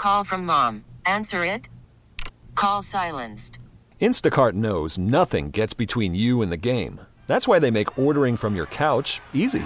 Call from mom. Answer it. Call silenced. Instacart knows nothing gets between you and the game. That's why they make ordering from your couch easy.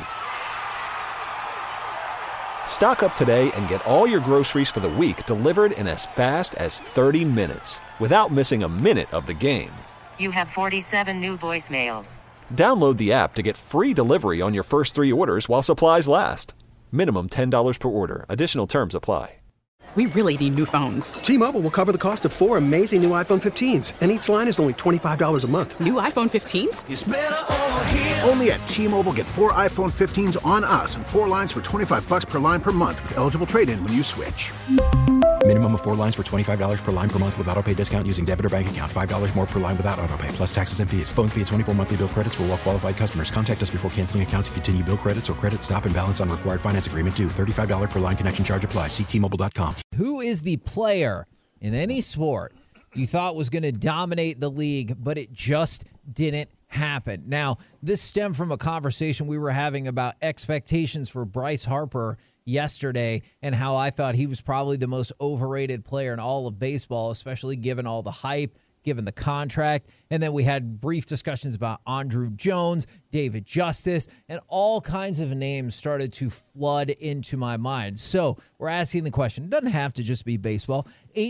Stock up today and get all your groceries for the week delivered in as fast as 30 minutes without missing a minute of the game. You have 47 new voicemails. Download the app to get free delivery on your first 3 orders while supplies last. Minimum $10 per order. Additional terms apply. We really need new phones. T-Mobile will cover the cost of 4 amazing new iPhone 15s, and each line is only $25 a month. New iPhone 15s? It's better over here. Only at T-Mobile, get 4 iPhone 15s on us and 4 lines for $25 per line per month with eligible trade-in when you switch. Minimum of 4 lines for $25 per line per month with autopay discount using debit or bank account. $5 more per line without autopay, plus taxes and fees. Phone fee at 24 monthly bill credits for well-qualified customers. Contact us before canceling account to continue bill credits or credit stop and balance on required finance agreement due. $35 per line connection charge applies. See T-Mobile.com. Who is the player in any sport you thought was going to dominate the league, but it just didn't happen? Now, this stemmed from a conversation we were having about expectations for Bryce Harper yesterday and how I thought he was probably the most overrated player in all of baseball, especially given all the hype, given the contract. And then we had brief discussions about Andruw Jones, David Justice, and all kinds of names started to flood into my mind. So we're asking the question. It doesn't have to just be baseball.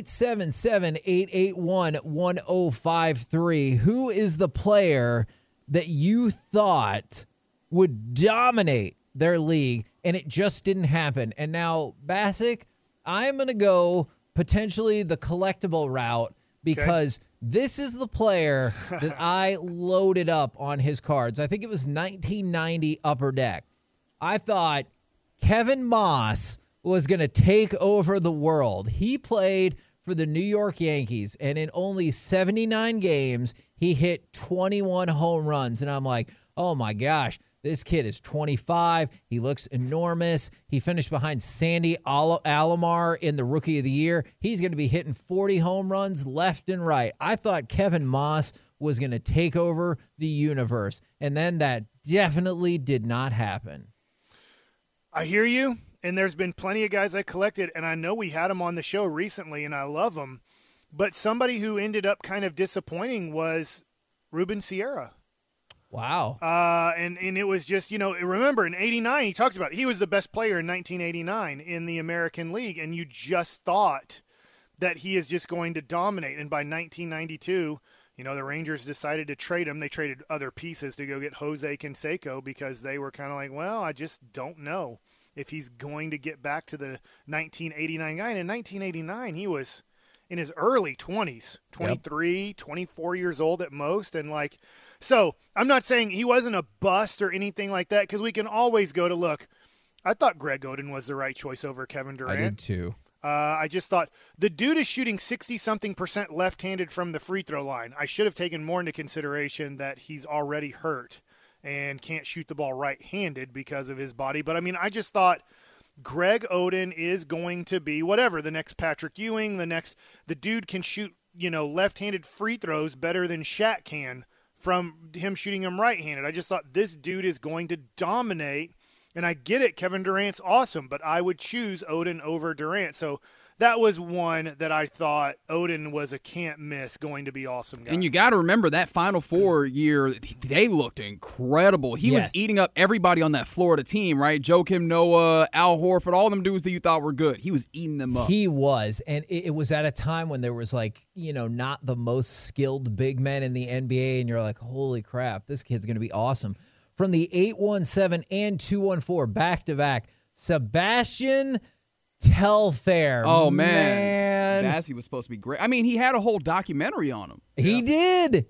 877-881-1053. Who is the player that you thought would dominate their league and it just didn't happen? And now, Bassick, I'm going to go potentially the collectible route because this is the player that I loaded up on his cards. I think it was 1990 Upper Deck. I thought Kevin Moss was going to take over the world. He played for the New York Yankees, and in only 79 games, he hit 21 home runs. And I'm like, oh my gosh, this kid is 25. He looks enormous. He finished behind Sandy Alomar in the Rookie of the Year. He's going to be hitting 40 home runs left and right. I thought Kevin Moss was going to take over the universe, and then that definitely did not happen. I hear you, and there's been plenty of guys I collected, and I know we had them on the show recently, and I love them. But somebody who ended up kind of disappointing was Ruben Sierra. Wow. And it was just, remember in 89, he talked about it. He was the best player in 1989 in the American League, and you just thought that he is just going to dominate. And by 1992, the Rangers decided to trade him. They traded other pieces to go get Jose Canseco because they were kind of like, well, I just don't know if he's going to get back to the 1989 guy. And in 1989, he was in his early 20s, 23, 24 years old at most, and so I'm not saying he wasn't a bust or anything like that because we can always go to look. I thought Greg Oden was the right choice over Kevin Durant. I did too. I just thought the dude is shooting 60-something% left-handed from the free throw line. I should have taken more into consideration that he's already hurt and can't shoot the ball right-handed because of his body. But, I just thought Greg Oden is going to be whatever, the next Patrick Ewing, the dude can shoot, left-handed free throws better than Shaq can from him shooting them right-handed. I just thought this dude is going to dominate, and I get it, Kevin Durant's awesome, but I would choose Oden over Durant. So that was one that I thought Oden was a can't-miss, going to be awesome guy. And you got to remember that Final Four year, they looked incredible. He was eating up everybody on that Florida team, right? Joakim Noah, Al Horford, all them dudes that you thought were good. He was eating them up. He was, and it was at a time when there was not the most skilled big men in the NBA, and you're like, holy crap, this kid's going to be awesome. From the 817 and 214, back-to-back, Sebastian Telfair. Oh, man. Bassy was supposed to be great. He had a whole documentary on him. He did.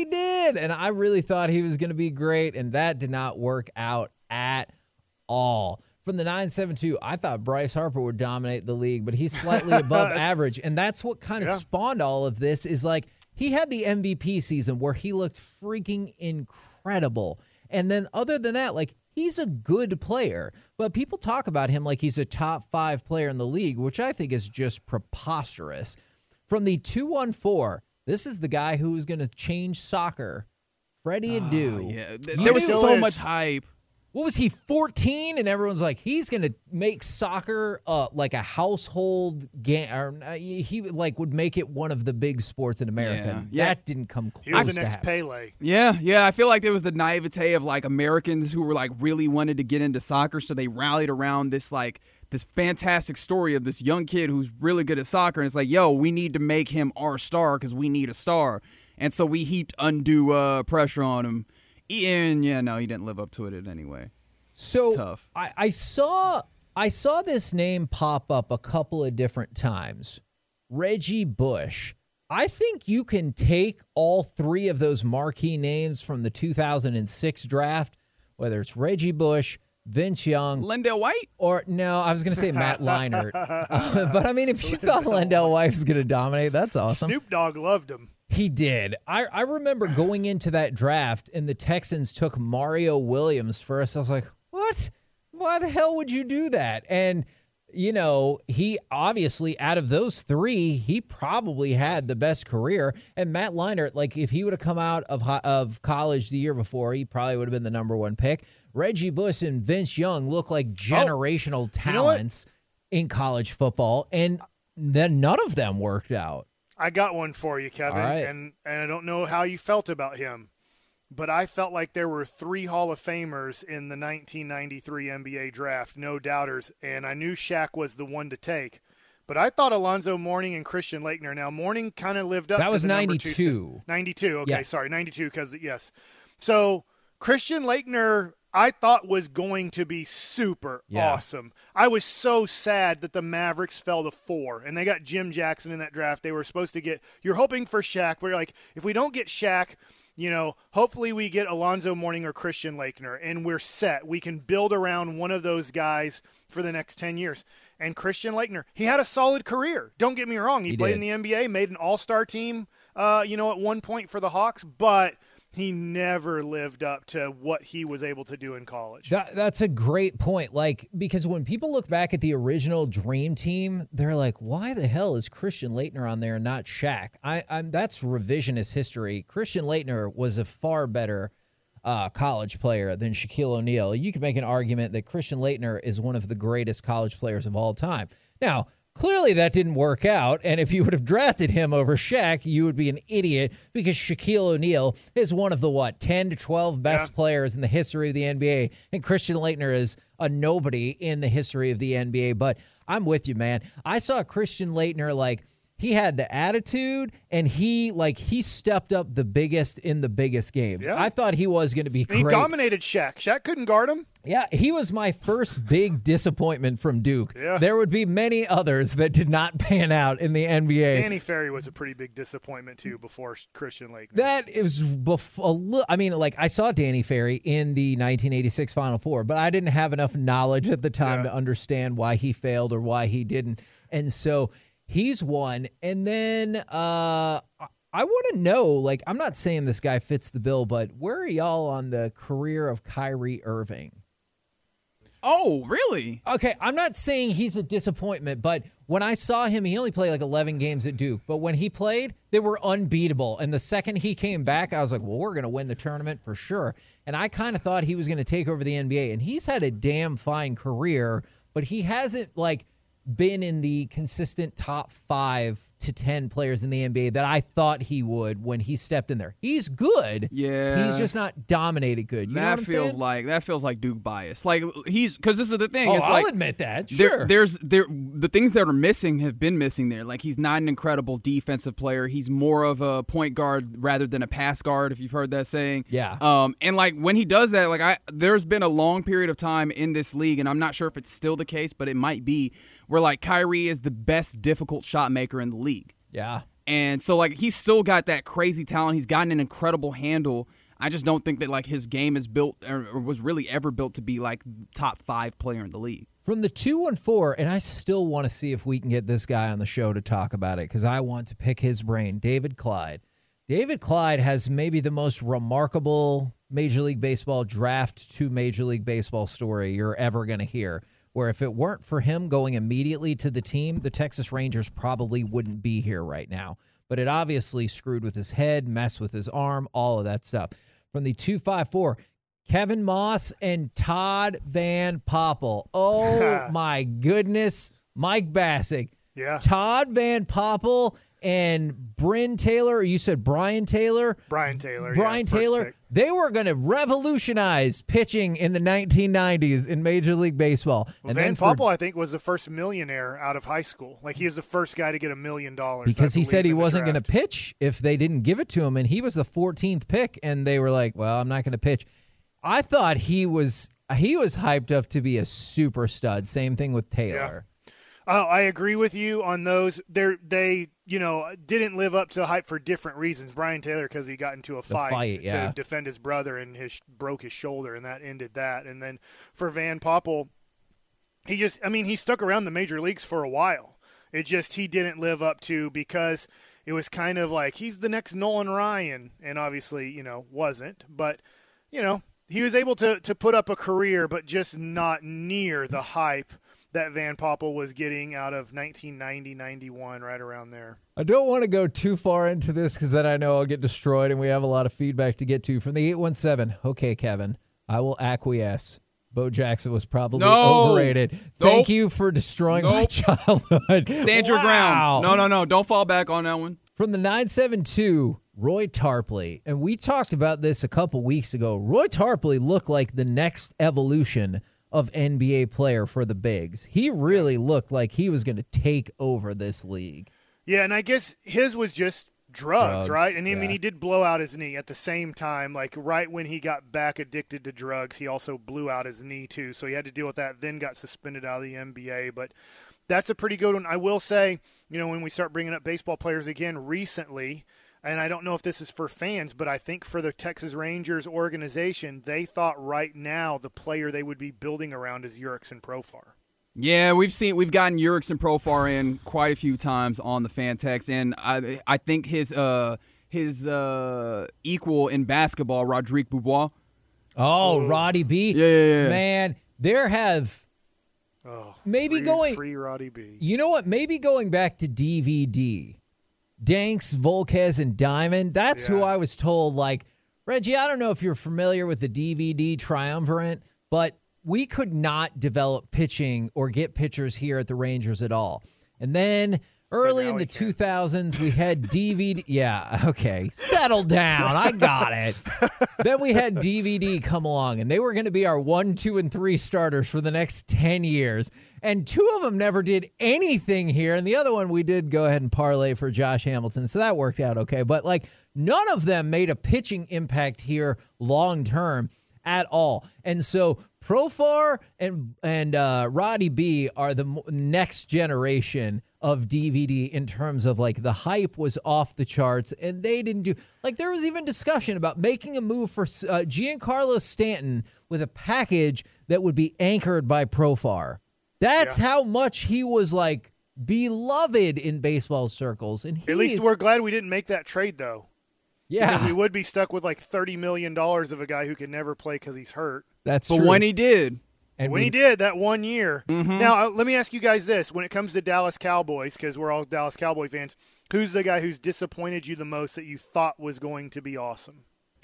And I really thought he was going to be great, and that did not work out at all. From the 972, I thought Bryce Harper would dominate the league, but he's slightly above average, and that's what kind of spawned all of this is he had the MVP season where he looked freaking incredible. And then other than that, he's a good player, but people talk about him like he's a top 5 player in the league, which I think is just preposterous. From the 214, this is the guy who is going to change soccer, Freddie Adu. Yeah, there was so much hype. what was he, 14? And everyone's like, he's going to make soccer like a household game. Or he like would make it one of the big sports in America. Yeah. That didn't come close. He was the to next happen. Pele. Yeah. I feel like there was the naivete of like Americans who were like really wanted to get into soccer, so they rallied around this fantastic story of this young kid who's really good at soccer. And it's like, yo, we need to make him our star because we need a star. And so we heaped undue pressure on him. And he didn't live up to it anyway. So it's tough. I saw this name pop up a couple of different times. Reggie Bush. I think you can take all three of those marquee names from the 2006 draft, whether it's Reggie Bush, Vince Young, Lendell White? Or no, I was going to say Matt Leinart. But I mean, if you thought Lendell White was going to dominate, that's awesome. Snoop Dogg loved him. He did. I remember going into that draft and the Texans took Mario Williams first. I was like, what? Why the hell would you do that? And, he obviously, out of those three, he probably had the best career. And Matt Leinart, like, if he would have come out of college the year before, he probably would have been the number one pick. Reggie Bush and Vince Young look like generational talents in college football, and then none of them worked out. I got one for you, Kevin, All right. and I don't know how you felt about him, but I felt like there were 3 Hall of Famers in the 1993 NBA draft, no doubters, and I knew Shaq was the one to take. But I thought Alonzo Mourning and Christian Laettner. Now, Mourning kind of lived up That to was the number 92. 92, okay, Yes. sorry, 92, because, yes. So, Christian Laettner, I thought was going to be super awesome. I was so sad that the Mavericks fell to 4, and they got Jim Jackson in that draft. They were supposed to get – you're hoping for Shaq, but you're like, if we don't get Shaq, hopefully we get Alonzo Mourning or Christian Laettner, and we're set. We can build around one of those guys for the next 10 years. And Christian Laettner, he had a solid career. Don't get me wrong. He played in the NBA, made an all-star team, at one point for the Hawks, but – he never lived up to what he was able to do in college. That's a great point. Like, because when people look back at the original Dream Team, they're like, why the hell is Christian Laettner on there and not Shaq? That's revisionist history. Christian Laettner was a far better college player than Shaquille O'Neal. You could make an argument that Christian Laettner is one of the greatest college players of all time. Now, clearly that didn't work out, and if you would have drafted him over Shaq, you would be an idiot because Shaquille O'Neal is one of the, 10 to 12 best players in the history of the NBA, and Christian Laettner is a nobody in the history of the NBA. But I'm with you, man. I saw Christian Laettner, he had the attitude, and he stepped up the biggest in the biggest games. Yeah. I thought he was going to be great. He dominated Shaq. Shaq couldn't guard him. Yeah, he was my first big disappointment from Duke. Yeah. There would be many others that did not pan out in the NBA. Danny Ferry was a pretty big disappointment, too, before Christian Laettner. That is I saw Danny Ferry in the 1986 Final Four, but I didn't have enough knowledge at the time to understand why he failed or why he didn't. And so he's one. And then I want to know, I'm not saying this guy fits the bill, but where are y'all on the career of Kyrie Irving? Oh, really? Okay, I'm not saying he's a disappointment, but when I saw him, he only played 11 games at Duke. But when he played, they were unbeatable. And the second he came back, I was like, well, we're going to win the tournament for sure. And I kind of thought he was going to take over the NBA. And he's had a damn fine career, but he hasn't, been in the consistent top 5 to 10 players in the NBA that I thought he would when he stepped in there. He's good. Yeah. He's just not dominated good. You know what I'm saying? That feels like Duke bias. He's because this is the thing. Oh, it's I'll admit that. Sure. The things that are missing have been missing there. He's not an incredible defensive player. He's more of a point guard rather than a pass guard, if you've heard that saying. Yeah. And when he does that, there's been a long period of time in this league, and I'm not sure if it's still the case, but it might be, where Kyrie is the best difficult shot maker in the league. Yeah. And so he's still got that crazy talent. He's gotten an incredible handle. I just don't think that his game is built or was really ever built to be top 5 player in the league. From the 2-1-4, and I still want to see if we can get this guy on the show to talk about it because I want to pick his brain, David Clyde. David Clyde has maybe the most remarkable Major League Baseball draft to Major League Baseball story you're ever going to hear. Where if it weren't for him going immediately to the team, the Texas Rangers probably wouldn't be here right now. But it obviously screwed with his head, messed with his arm, all of that stuff. From the 2-5-4, Kevin Moss and Todd Van Poppel. Oh, my goodness. Mike Bassick. Yeah. Todd Van Poppel and Bryn Taylor, or you said Brian Taylor? Brian Taylor. Brian first Taylor. pick. They were going to revolutionize pitching in the 1990s in Major League Baseball. Well, Van Poppel, I think, was the first millionaire out of high school. Like, he is the first guy to get $1 million. Because he said he wasn't going to pitch if they didn't give it to him, and he was the 14th pick, and they were like, well, I'm not going to pitch. I thought he was hyped up to be a super stud. Same thing with Taylor. Oh, I agree with you on those. They didn't live up to the hype for different reasons. Brian Taylor, because he got into a fight to defend his brother and broke his shoulder, and that ended that. And then for Van Poppel, he stuck around the major leagues for a while. It just he didn't live up to, because it was kind of like he's the next Nolan Ryan, and obviously wasn't. But he was able to put up a career, but just not near the hype that Van Poppel was getting out of 1990, 91, right around there. I don't want to go too far into this because then I know I'll get destroyed, and we have a lot of feedback to get to. From the 817, okay, Kevin, I will acquiesce. Bo Jackson was probably overrated. Thank you for destroying my childhood. Stand your ground. No. Don't fall back on that one. From the 972, Roy Tarpley, and we talked about this a couple weeks ago. Roy Tarpley looked like the next evolution of NBA player for the Bigs. He really looked like he was going to take over this league. Yeah, and I guess his was just drugs, right? And I mean, he did blow out his knee at the same time. Like right when he got back addicted to drugs, he also blew out his knee too. So he had to deal with that, then got suspended out of the NBA. But that's a pretty good one. I will say, when we start bringing up baseball players again recently, and I don't know if this is for fans, but I think for the Texas Rangers organization, they thought right now the player they would be building around is Jurickson Profar. Yeah, we've gotten Jurickson Profar in quite a few times on the Fan Text, and I think his equal in basketball, Rodrigue Beaubois. Oh, Roddy B. Yeah. Man, there have free Roddy B. You know what? Maybe going back to DVD. Danks, Volquez, and Diamond. That's who I was told. Like, Reggie, I don't know if you're familiar with the DVD triumvirate, but we could not develop pitching or get pitchers here at the Rangers at all. And then early in the 2000s, we had DVD. Yeah, okay. Settle down. I got it. Then we had DVD come along, and they were going to be our 1, 2, and 3 starters for the next 10 years. And 2 of them never did anything here, and the other one we did go ahead and parlay for Josh Hamilton, so that worked out okay. But, none of them made a pitching impact here long-term at all. And so Profar and Roddy B are the next generation of DVD in terms of the hype was off the charts, and they didn't do there was even discussion about making a move for Giancarlo Stanton with a package that would be anchored by Profar. That's how much he was beloved in baseball circles. And at least we're glad we didn't make that trade though. Yeah, because we would be stuck with $30 million of a guy who could never play because he's hurt. But when he did. And when he did that 1 year. Mm-hmm. Now, let me ask you guys this. When it comes to Dallas Cowboys, because we're all Dallas Cowboy fans, who's the guy who's disappointed you the most that you thought was going to be awesome?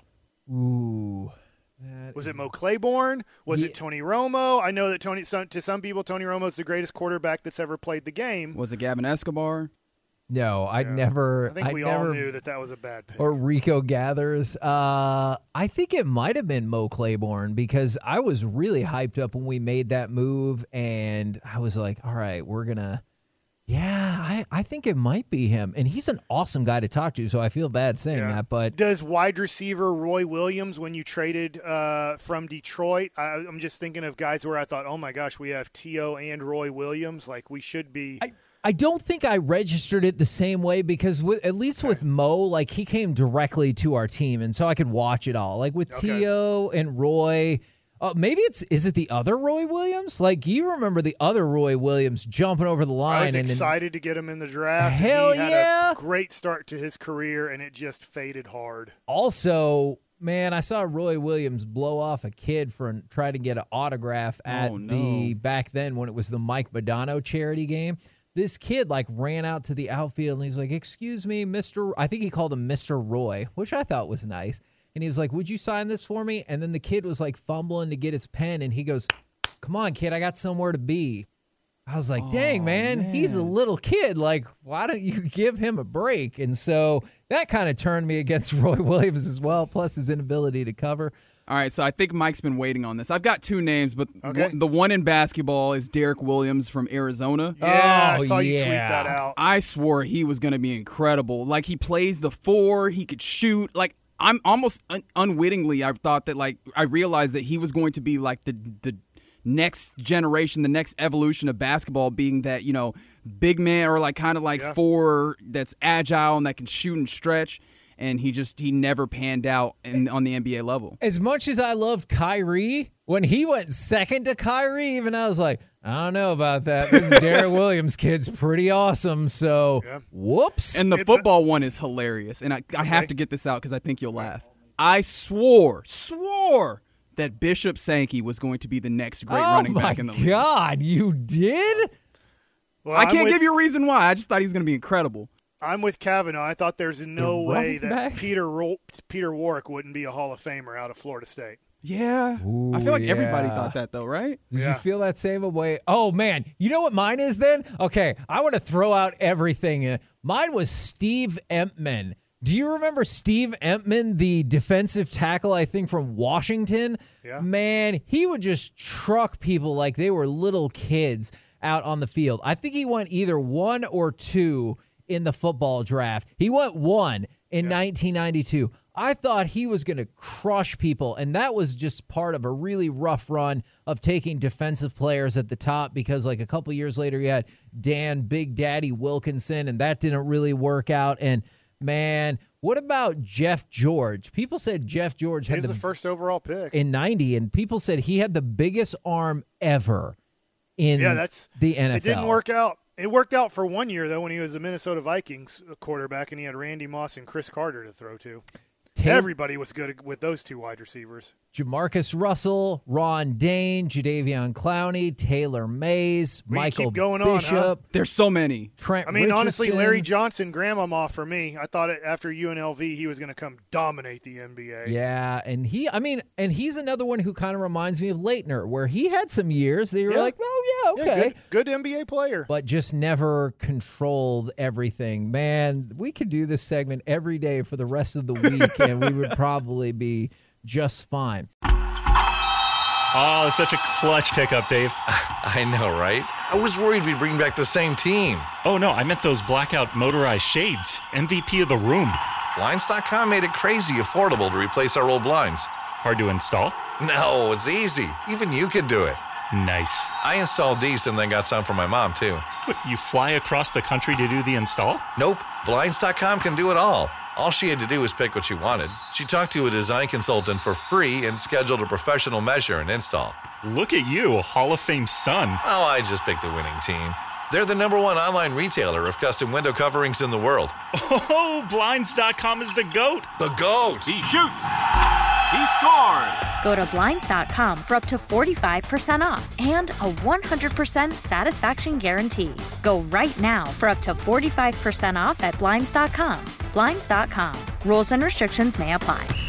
Ooh. Was it Mo Claiborne? Was it Tony Romo? I know that to some people, Tony Romo is the greatest quarterback that's ever played the game. Was it Gavin Escobar? No, I think we all knew that was a bad pick. Or Rico Gathers. I think it might have been Mo Claiborne because I was really hyped up when we made that move, and I was like, all right, we're going to – I think it might be him. And he's an awesome guy to talk to, so I feel bad saying that. But does wide receiver Roy Williams, when you traded from Detroit, I'm just thinking of guys where I thought, oh, my gosh, we have T.O. and Roy Williams. We should be – I don't think I registered it the same way because at least with Mo, he came directly to our team, and so I could watch it all. With T.O. and Roy, maybe is it the other Roy Williams? You remember the other Roy Williams jumping over the line? I was excited to get him in the draft. Hell he had a great start to his career, and it just faded hard. Also, man, I saw Roy Williams blow off a kid for trying to get an autograph at back then when it was the Mike Modano charity game. This kid ran out to the outfield and he's like, "Excuse me, Mr." I think he called him Mr. Roy, which I thought was nice. and he was like, would you sign this for me? And then the kid was like fumbling to get his pen, and he goes, come on, kid, I got somewhere to be. I was like, dang, man, he's a little kid. Like, why don't you give him a break? And so that kind of turned me against Roy Williams as well, plus his inability to cover. All right, so I think Mike's been waiting on this. I've got two names, but Okay. the one in basketball is Derek Williams from Arizona. Yeah, Oh, I saw you tweet yeah. that out. I swore he was going to be incredible. Like, he plays the 4, he could shoot. Like, I'm almost unwittingly, I thought that, like, I realized that he was going to be like the next generation, the next evolution of basketball, being that, you know, big man or like kind of like 4 that's agile and that can shoot and stretch. And he never panned out on the NBA level. As much as I loved Kyrie, when he went second to Kyrie, even I was like, I don't know about that. This Derek Williams kid's pretty awesome. So, whoops. And the football one is hilarious. And I have to get this out because I think you'll laugh. I swore that Bishop Sankey was going to be the next great running back in the league. Oh, my God, you did? Well, I can't give you a reason why. I just thought he was going to be incredible. I'm with Kavanaugh. I thought there's no way running that back? Peter Warwick wouldn't be a Hall of Famer out of Florida State. Yeah. Ooh, I feel like everybody yeah. thought that, though, right? Did Yeah. you feel that same way? Oh, man. You know what mine is then? Okay, I want to throw out everything. Mine was Steve Empman. Do you remember Steve Empman, the defensive tackle, I think, from Washington? Yeah. Man, he would just truck people like they were little kids out on the field. I think he went either 1 or 2 in the football draft. He went 1 in 1992. I thought he was going to crush people, and that was just part of a really rough run of taking defensive players at the top because, like, a couple years later, you had Dan Big Daddy Wilkinson, and that didn't really work out. And, man, what about Jeff George? People said Jeff George had He's the first overall pick. in 90, and people said he had the biggest arm ever in the NFL. It didn't work out. It worked out for 1 year, though, when he was the Minnesota Vikings quarterback and he had Randy Moss and Chris Carter to throw to. Everybody was good with those 2 wide receivers. Jamarcus Russell, Ron Dane, Jadeveon Clowney, Taylor Mays, We Michael keep going on, Bishop. huh? There's so many. Trent I mean, honestly, Richardson. Larry Johnson, grandmama for me. I thought after UNLV he was going to come dominate the NBA. Yeah, and he's another one who kind of reminds me of Leitner, where he had some years that you were like, oh, yeah, okay. Good NBA player. But just never controlled everything. Man, we could do this segment every day for the rest of the week, and we would probably be just fine. Oh, such a clutch pickup, Dave. I know, right? I was worried we'd bring back the same team. Oh, no, I meant those blackout motorized shades. MVP of the room. Blinds.com made it crazy affordable to replace our old blinds. Hard to install? No, it's easy. Even you could do it. Nice. I installed these and then got some for my mom, too. You fly across the country to do the install? Nope. Blinds.com can do it all. All she had to do was pick what she wanted. She talked to a design consultant for free and scheduled a professional measure and install. Look at you, a Hall of Fame son. Oh, I just picked the winning team. They're the #1 online retailer of custom window coverings in the world. Oh, Blinds.com is the GOAT. The GOAT! He shoots. He scores. Go to Blinds.com for up to 45% off and a 100% satisfaction guarantee. Go right now for up to 45% off at Blinds.com. Blinds.com. Rules and restrictions may apply.